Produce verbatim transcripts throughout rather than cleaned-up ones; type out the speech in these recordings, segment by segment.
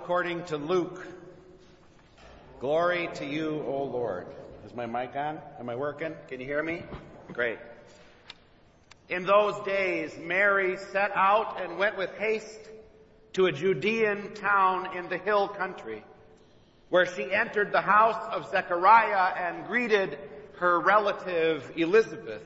according to Luke. Glory to you, O Lord. Is my mic on? Am I working? Can you hear me? Great. In those days, Mary set out and went with haste to a Judean town in the hill country, where she entered the house of Zechariah and greeted her relative Elizabeth.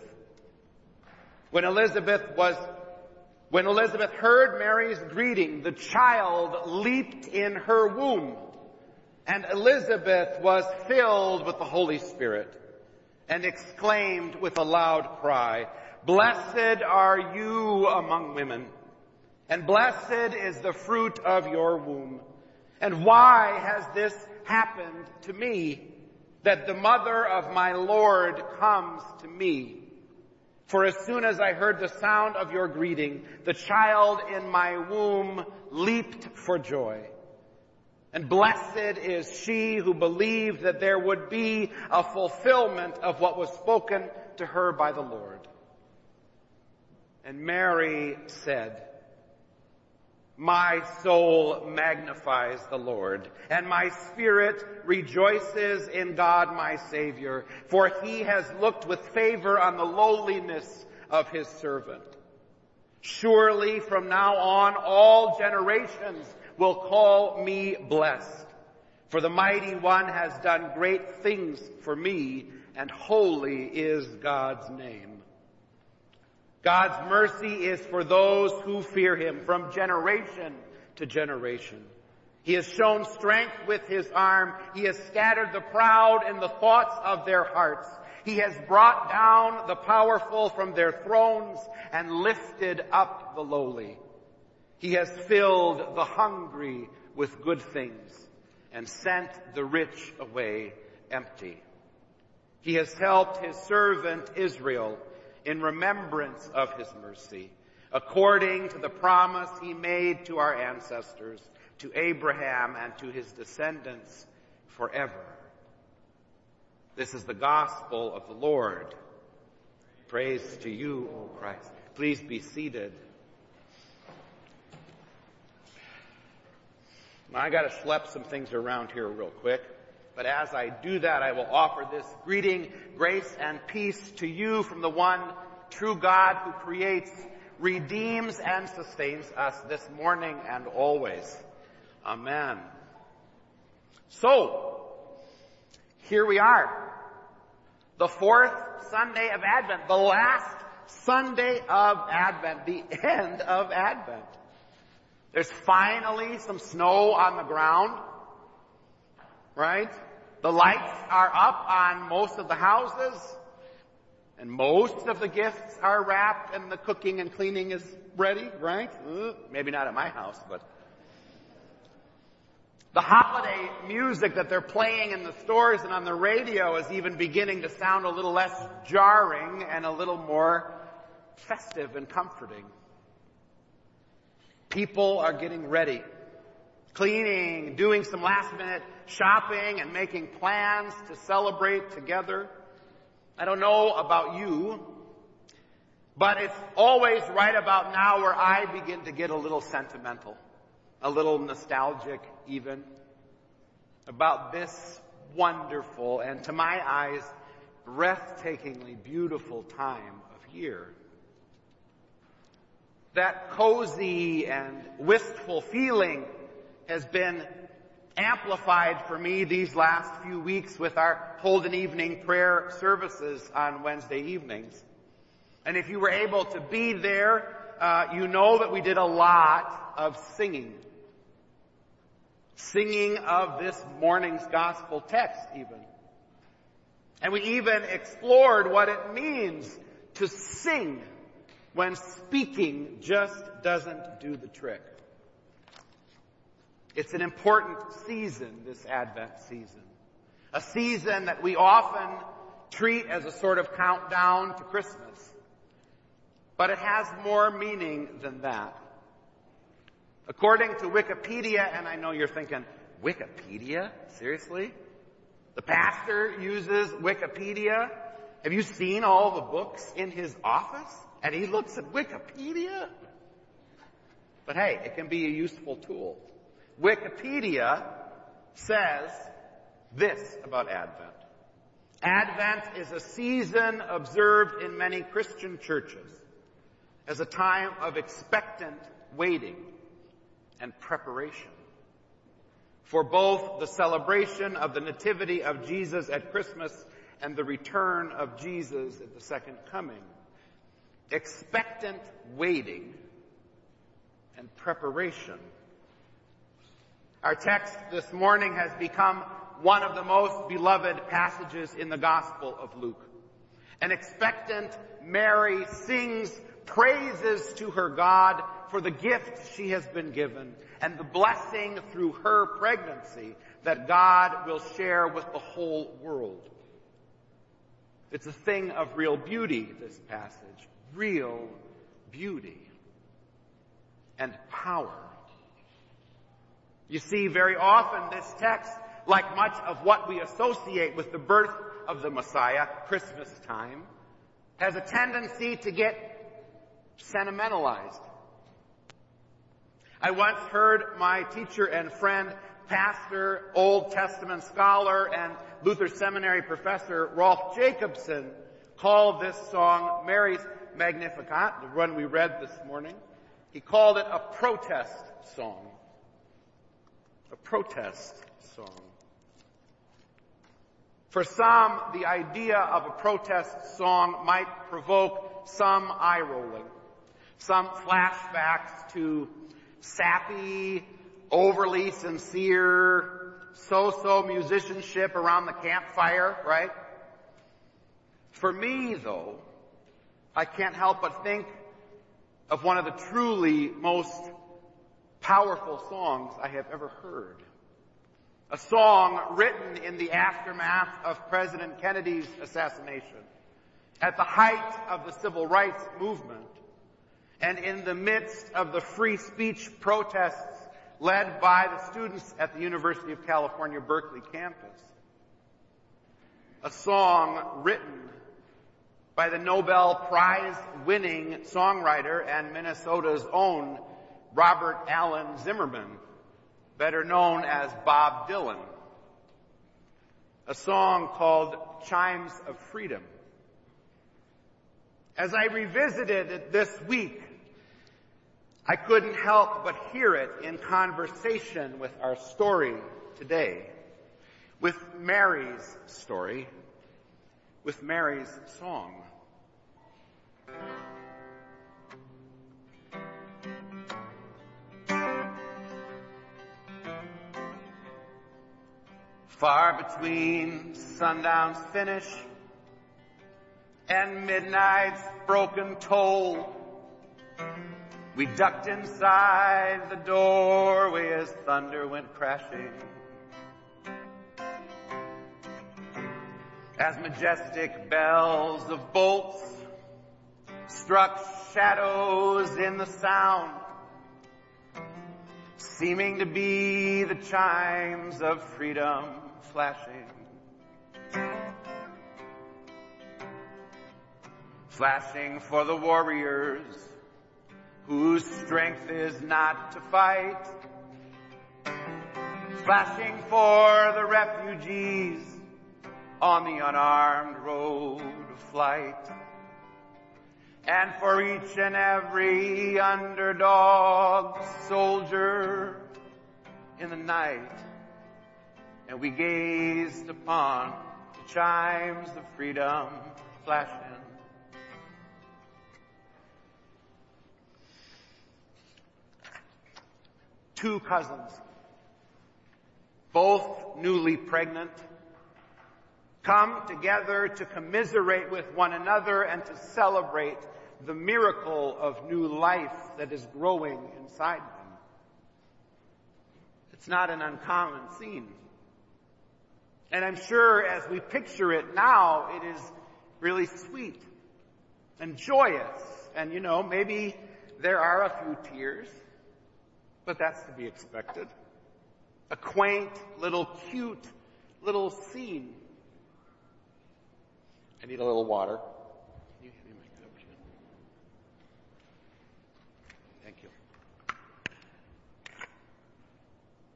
When Elizabeth was When Elizabeth heard Mary's greeting, the child leaped in her womb, and Elizabeth was filled with the Holy Spirit and exclaimed with a loud cry, "Blessed are you among women, and blessed is the fruit of your womb. And why has this happened to me, that the mother of my Lord comes to me? For as soon as I heard the sound of your greeting, the child in my womb leaped for joy. And blessed is she who believed that there would be a fulfillment of what was spoken to her by the Lord." And Mary said, "My soul magnifies the Lord, and my spirit rejoices in God my Savior, for he has looked with favor on the lowliness of his servant. Surely from now on all generations will call me blessed, for the Mighty One has done great things for me, and holy is God's name. God's mercy is for those who fear him from generation to generation. He has shown strength with his arm. He has scattered the proud in the thoughts of their hearts. He has brought down the powerful from their thrones and lifted up the lowly. He has filled the hungry with good things and sent the rich away empty. He has helped his servant Israel in remembrance of his mercy, according to the promise he made to our ancestors, to Abraham and to his descendants forever." This is the gospel of the Lord. Praise to you, O Christ. Please be seated. Now, I got to schlep some things around here real quick. But as I do that, I will offer this greeting, grace and peace to you from the one true God who creates, redeems, and sustains us this morning and always. Amen. So, here we are. The fourth Sunday of Advent, the last Sunday of Advent, the end of Advent. There's finally some snow on the ground. Right? The lights are up on most of the houses, and most of the gifts are wrapped, and the cooking and cleaning is ready, right? Uh, maybe not at my house, but the holiday music that they're playing in the stores and on the radio is even beginning to sound a little less jarring and a little more festive and comforting. People are getting ready. Cleaning, doing some last-minute shopping, and making plans to celebrate together. I don't know about you, but it's always right about now where I begin to get a little sentimental, a little nostalgic even, about this wonderful and, to my eyes, breathtakingly beautiful time of year. That cozy and wistful feeling has been amplified for me these last few weeks with our Holden evening prayer services on Wednesday evenings. And if you were able to be there, uh, you know that we did a lot of singing. Singing of this morning's gospel text even. And we even explored what it means to sing when speaking just doesn't do the trick. It's an important season, this Advent season. A season that we often treat as a sort of countdown to Christmas. But it has more meaning than that. According to Wikipedia, and I know you're thinking, Wikipedia? Seriously? The pastor uses Wikipedia? Have you seen all the books in his office? And he looks at Wikipedia? But hey, it can be a useful tool. Wikipedia says this about Advent. Advent is a season observed in many Christian churches as a time of expectant waiting and preparation for both the celebration of the Nativity of Jesus at Christmas and the return of Jesus at the second coming. Expectant waiting and preparation. Our text this morning has become one of the most beloved passages in the Gospel of Luke. An expectant Mary sings praises to her God for the gift she has been given and the blessing through her pregnancy that God will share with the whole world. It's a thing of real beauty, this passage. Real beauty and power. You see, very often this text, like much of what we associate with the birth of the Messiah, Christmas time, has a tendency to get sentimentalized. I once heard my teacher and friend, pastor, Old Testament scholar, and Luther Seminary professor Rolf Jacobson call this song Mary's Magnificat, the one we read this morning. He called it a protest song. A protest song. For some, the idea of a protest song might provoke some eye-rolling, some flashbacks to sappy, overly sincere, so-so musicianship around the campfire, right? For me, though, I can't help but think of one of the truly most powerful songs I have ever heard. A song written in the aftermath of President Kennedy's assassination, at the height of the civil rights movement, and in the midst of the free speech protests led by the students at the University of California, Berkeley campus. A song written by the Nobel Prize-winning songwriter and Minnesota's own Robert Allen Zimmerman, better known as Bob Dylan. A song called Chimes of Freedom. As I revisited it this week, I couldn't help but hear it in conversation with our story today, with Mary's story, with Mary's song. Far between sundown's finish and midnight's broken toll, we ducked inside the doorway as thunder went crashing. As majestic bells of bolts struck shadows in the sound, seeming to be the chimes of freedom flashing. Flashing for the warriors whose strength is not to fight. Flashing for the refugees on the unarmed road of flight. And for each and every underdog soldier in the night. And we gazed upon the chimes of freedom flashing. Two cousins, both newly pregnant, come together to commiserate with one another and to celebrate the miracle of new life that is growing inside them. It's not an uncommon scene. And I'm sure as we picture it now, it is really sweet and joyous. And, you know, maybe there are a few tears, but that's to be expected. A quaint, little, cute, little scene. I need a little water. Can you hand me my cup, Jen? Thank you.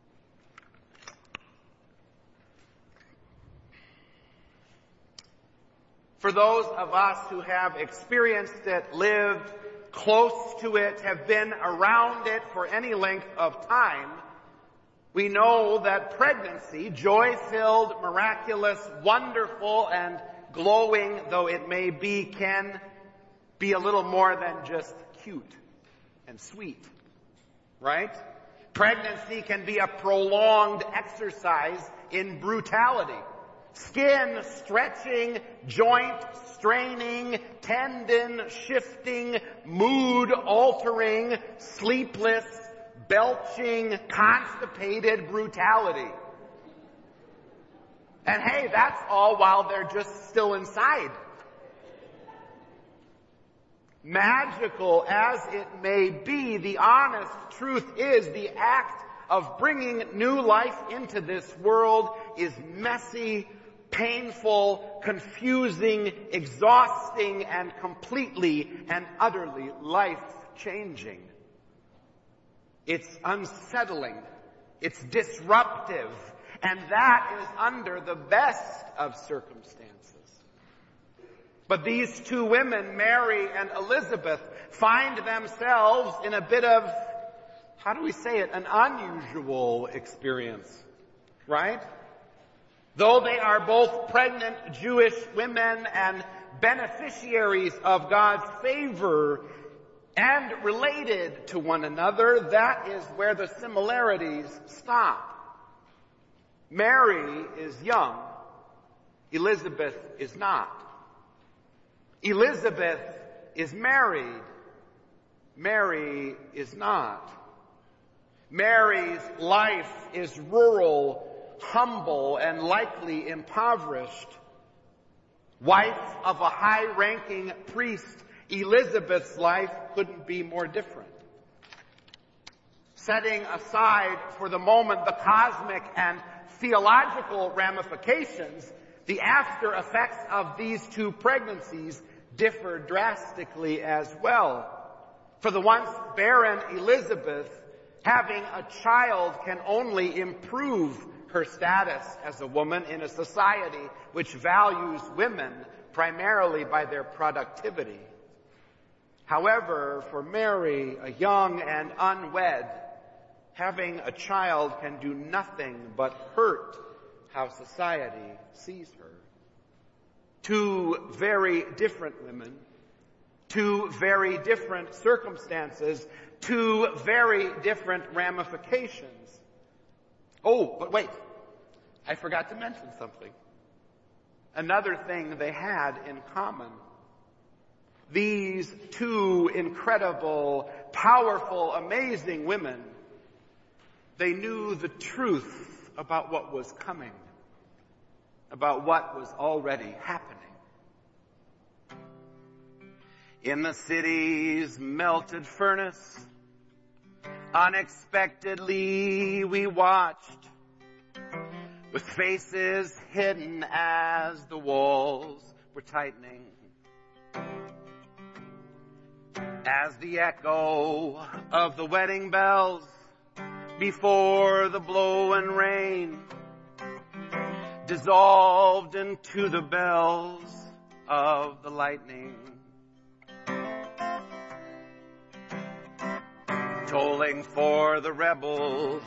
For those of us who have experienced it, lived close to it, have been around it for any length of time, we know that pregnancy, joy-filled, miraculous, wonderful, and glowing though it may be, can be a little more than just cute and sweet, right? Pregnancy can be a prolonged exercise in brutality. Skin stretching, joint straining, tendon shifting, mood altering, sleepless, belching, constipated brutality. And hey, that's all while they're just still inside. Magical as it may be, the honest truth is the act of bringing new life into this world is messy, painful, confusing, exhausting, and completely and utterly life-changing. It's unsettling. It's disruptive. And that is under the best of circumstances. But these two women, Mary and Elizabeth, find themselves in a bit of, how do we say it, an unusual experience, right? Though they are both pregnant Jewish women and beneficiaries of God's favor and related to one another, that is where the similarities stop. Mary is young. Elizabeth is not. Elizabeth is married. Mary is not. Mary's life is rural, humble, and likely impoverished. Wife of a high-ranking priest, Elizabeth's life couldn't be more different. Setting aside for the moment the cosmic and theological ramifications, the after effects of these two pregnancies differ drastically as well. For the once barren Elizabeth, having a child can only improve her status as a woman in a society which values women primarily by their productivity. However, for Mary, a young and unwed, having a child can do nothing but hurt how society sees her. Two very different women, two very different circumstances, two very different ramifications. Oh, but wait, I forgot to mention something. Another thing they had in common. These two incredible, powerful, amazing women, they knew the truth about what was coming, about what was already happening. In the city's melted furnace, unexpectedly we watched, with faces hidden as the walls were tightening. As the echo of the wedding bells before the blowing rain dissolved into the bells of the lightning, tolling for the rebel,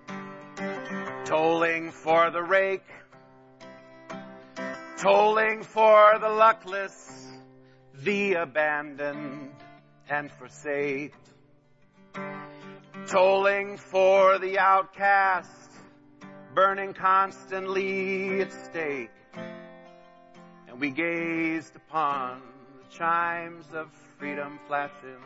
tolling for the rake, tolling for the luckless, the abandoned and forsake, tolling for the outcast, burning constantly at stake. And we gazed upon the chimes of freedom flashing.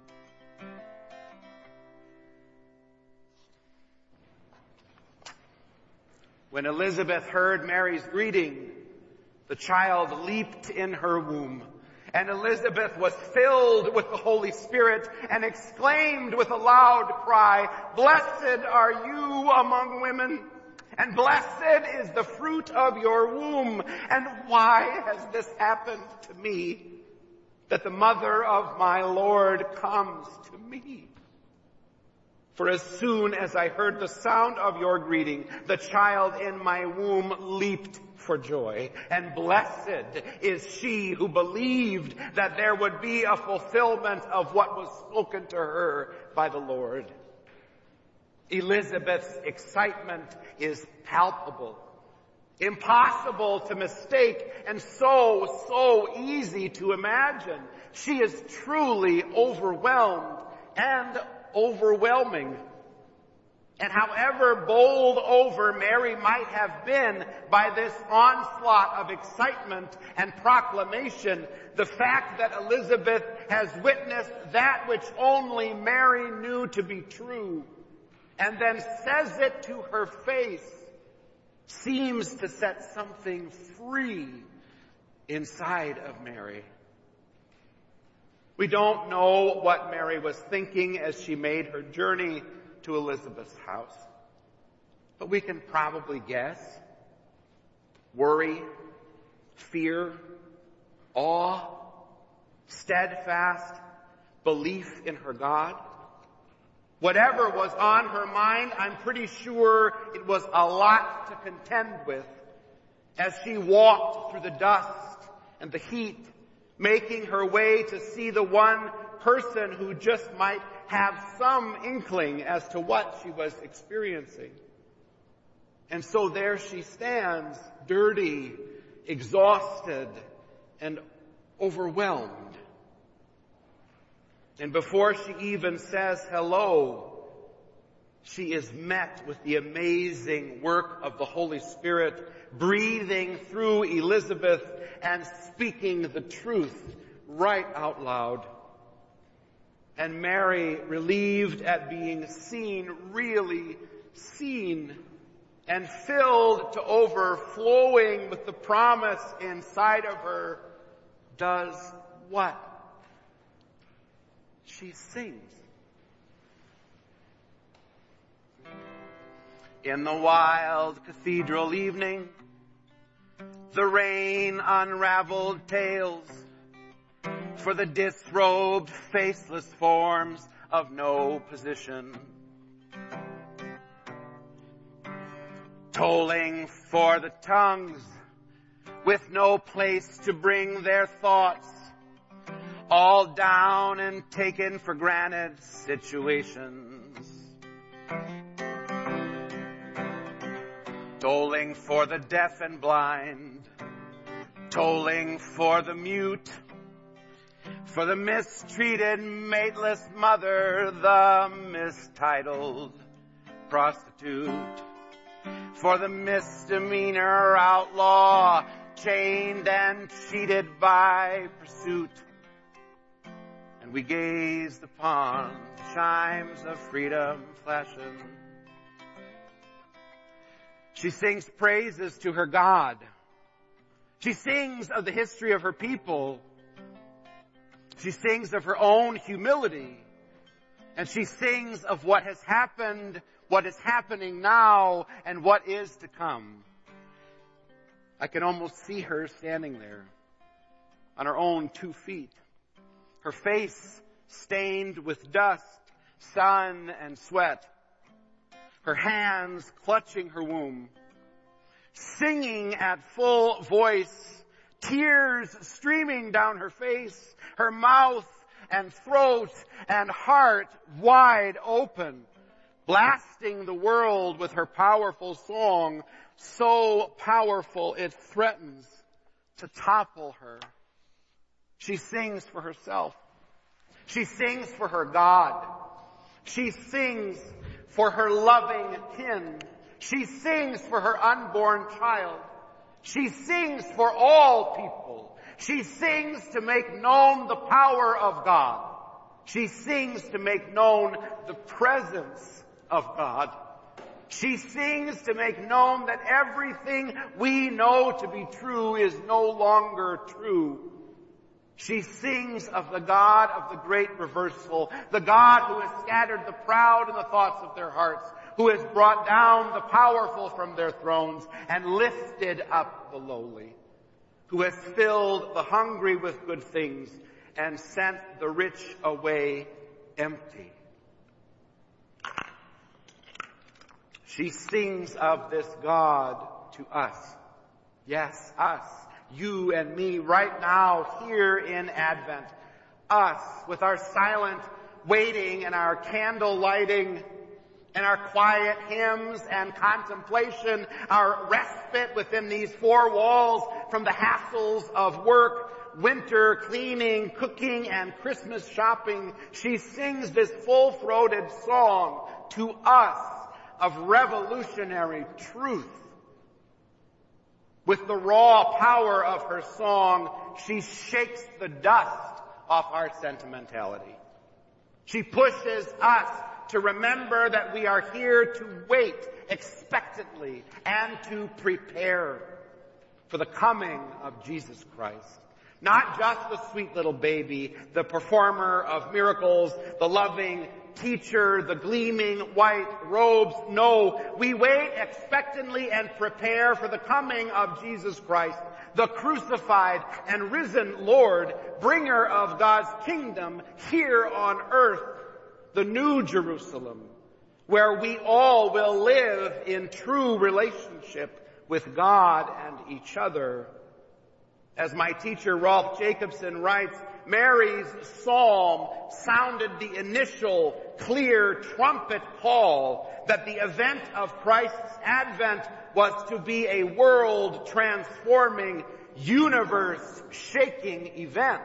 When Elizabeth heard Mary's greeting, the child leaped in her womb. And Elizabeth was filled with the Holy Spirit and exclaimed with a loud cry, "Blessed are you among women, and blessed is the fruit of your womb. And why has this happened to me, that the mother of my Lord comes to me?" For as soon as I heard the sound of your greeting, the child in my womb leaped for joy. And blessed is she who believed that there would be a fulfillment of what was spoken to her by the Lord. Elizabeth's excitement is palpable, impossible to mistake, and so, so easy to imagine. She is truly overwhelmed and overwhelming. And however bowled over Mary might have been by this onslaught of excitement and proclamation, the fact that Elizabeth has witnessed that which only Mary knew to be true, and then says it to her face, seems to set something free inside of Mary. We don't know what Mary was thinking as she made her journey to Elizabeth's house, but we can probably guess. Worry, fear, awe, steadfast belief in her God. Whatever was on her mind, I'm pretty sure it was a lot to contend with as she walked through the dust and the heat, making her way to see the one person who just might have some inkling as to what she was experiencing. And so there she stands, dirty, exhausted, and overwhelmed. And before she even says hello, she is met with the amazing work of the Holy Spirit, breathing through Elizabeth and speaking the truth right out loud. And Mary, relieved at being seen, really seen, and filled to overflowing with the promise inside of her, does what? She sings. In the wild cathedral evening, the rain unraveled tales for the disrobed, faceless forms of no position. Tolling for the tongues with no place to bring their thoughts, all down and taken for granted situations. Tolling for the deaf and blind, tolling for the mute, for the mistreated, mateless mother, the mistitled prostitute, for the misdemeanor outlaw, chained and cheated by pursuit. And we gazed upon the chimes of freedom flashing. She sings praises to her God. She sings of the history of her people. She sings of her own humility. And she sings of what has happened, what is happening now, and what is to come. I can almost see her standing there on her own two feet, her face stained with dust, sun, and sweat, her hands clutching her womb, singing at full voice, tears streaming down her face, her mouth and throat and heart wide open, blasting the world with her powerful song, so powerful it threatens to topple her. She sings for herself. She sings for her God. She sings for her loving kin. She sings for her unborn child. She sings for all people. She sings to make known the power of God. She sings to make known the presence of God. She sings to make known that everything we know to be true is no longer true. She sings of the God of the great reversal, the God who has scattered the proud in the thoughts of their hearts, who has brought down the powerful from their thrones and lifted up the lowly, who has filled the hungry with good things and sent the rich away empty. She sings of this God to us. Yes, us. You and me right now here in Advent. Us with our silent waiting and our candle lighting and our quiet hymns and contemplation, our respite within these four walls from the hassles of work, winter cleaning, cooking, and Christmas shopping. She sings this full-throated song to us of revolutionary truth. With the raw power of her song, she shakes the dust off our sentimentality. She pushes us to remember that we are here to wait expectantly and to prepare for the coming of Jesus Christ. Not just the sweet little baby, the performer of miracles, the loving teacher, the gleaming white robes. No, we wait expectantly and prepare for the coming of Jesus Christ, the crucified and risen Lord, bringer of God's kingdom here on earth, the new Jerusalem, where we all will live in true relationship with God and each other. As my teacher Rolf Jacobson writes, Mary's psalm sounded the initial clear trumpet call that the event of Christ's advent was to be a world-transforming, universe-shaking event.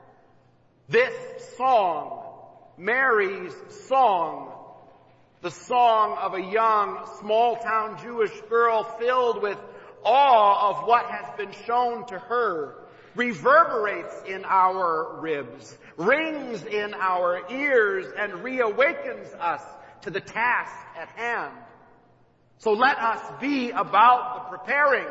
This song, Mary's song, the song of a young, small-town Jewish girl filled with awe of what has been shown to her, reverberates in our ribs, rings in our ears, and reawakens us to the task at hand. So let us be about the preparing.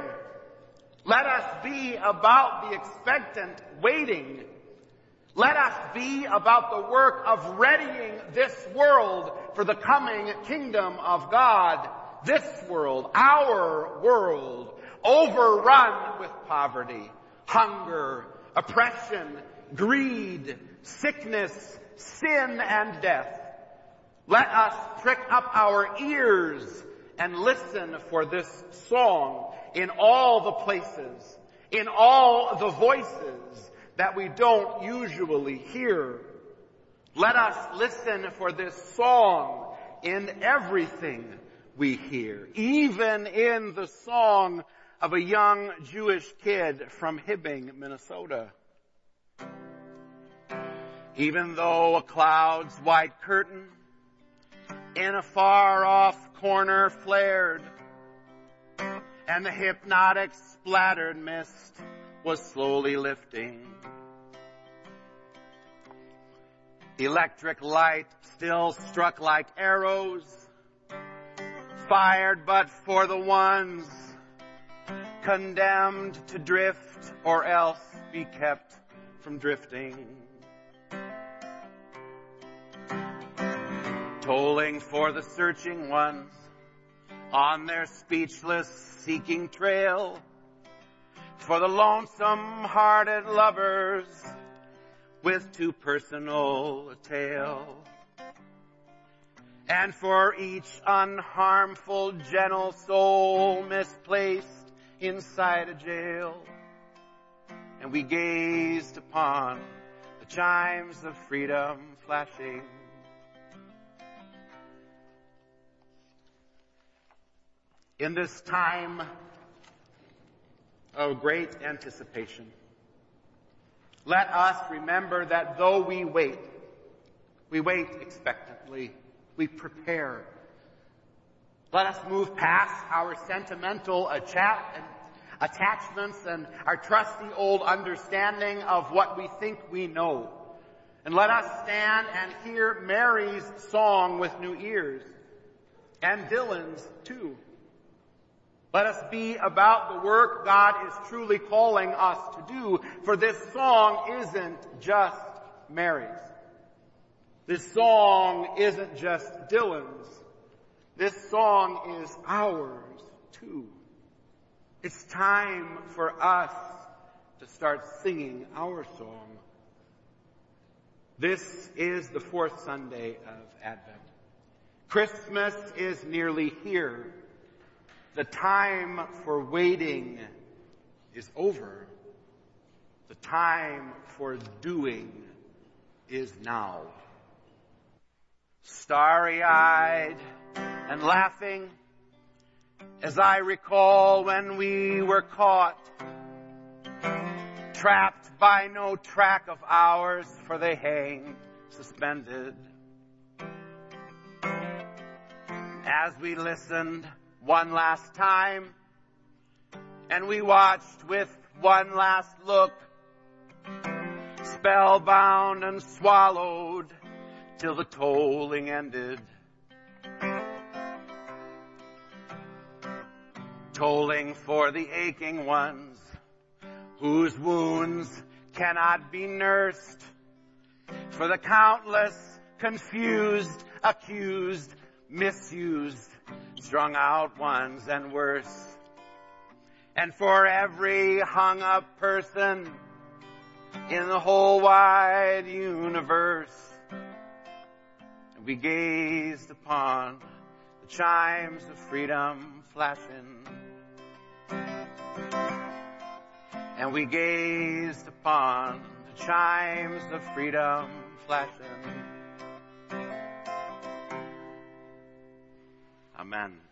Let us be about the expectant waiting. Let us be about the work of readying this world for the coming kingdom of God. This world, our world, overrun with poverty, hunger, oppression, greed, sickness, sin, and death. Let us prick up our ears and listen for this song in all the places, in all the voices that we don't usually hear. Let us listen for this song in everything we hear, even in the song of a young Jewish kid from Hibbing, Minnesota. Even though a cloud's white curtain in a far-off corner flared, and the hypnotic splattered mist was slowly lifting, electric light still struck like arrows, fired but for the ones condemned to drift or else be kept from drifting. Tolling for the searching ones on their speechless seeking trail, for the lonesome-hearted lovers with too personal a tale, and for each unharmful, gentle soul misplaced inside a jail. And we gazed upon the chimes of freedom flashing. In this time of great anticipation, let us remember that though we wait, we wait expectantly, we prepare. Let us move past our sentimental attachments and our trusty old understanding of what we think we know. And let us stand and hear Mary's song with new ears, and Dylan's too. Let us be about the work God is truly calling us to do, for this song isn't just Mary's. This song isn't just Dylan's. This song is ours too. It's time for us to start singing our song. This is the fourth Sunday of Advent. Christmas is nearly here. The time for waiting is over. The time for doing is now. Starry-eyed and laughing as I recall when we were caught, trapped by no track of hours, for they hang suspended. As we listened one last time, and we watched with one last look, spellbound and swallowed till the tolling ended. Tolling for the aching ones whose wounds cannot be nursed, for the countless confused, accused, misused, strung out ones and worse, and for every hung up person in the whole wide universe. And we gazed upon the chimes of freedom flashing, and we gazed upon the chimes of freedom flashing. Amen.